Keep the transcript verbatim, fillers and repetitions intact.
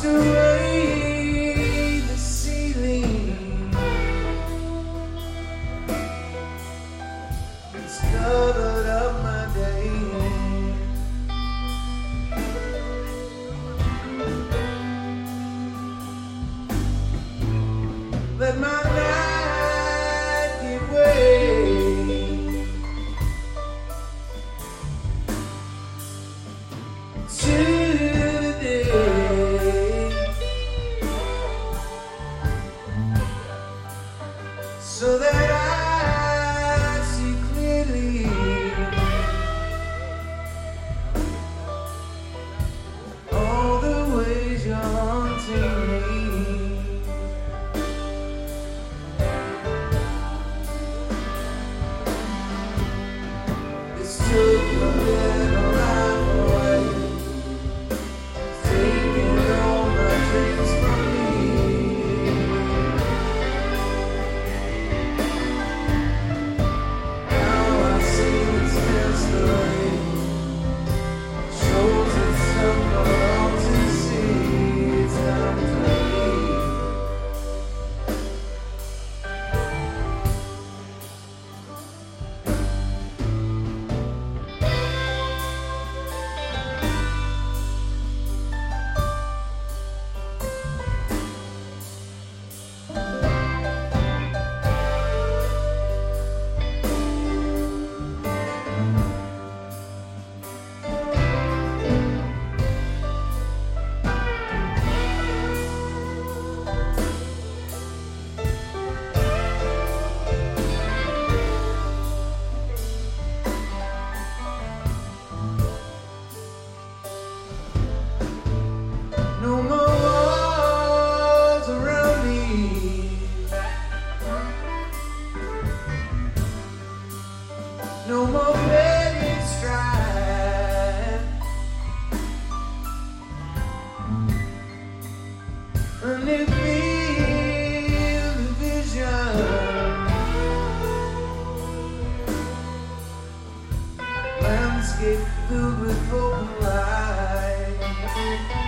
washed away the ceiling. It's covered up my day. Let my night give way to the day, so that I see clearly all the ways you're haunting me. This took a little life away, taking all my dreams from me. Now I see it's mystery, shows it's someone to see. It's time to leave. No more walls around me, no more begging strife, and it feel the vision, landscape filled with open light.